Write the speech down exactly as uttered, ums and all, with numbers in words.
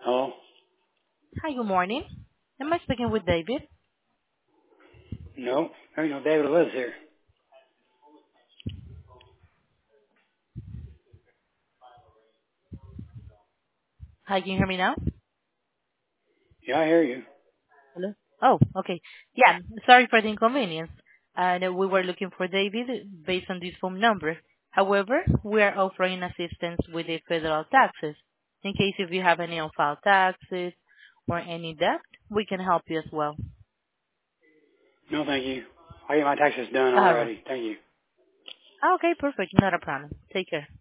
Hello? Hi, good morning. Am I speaking with David? No, there ain't no David lives here. Hi, can you hear me now? Yeah, I hear you. Hello? Oh, okay. Yeah, sorry for the inconvenience. And uh, we were looking for David based on this phone number. However, we are offering assistance with the federal taxes. In case if you have any unfiled taxes or any debt, we can help you as well. No, thank you. I get my taxes done All right. already. Thank you. Okay, perfect. Not a problem. Take care.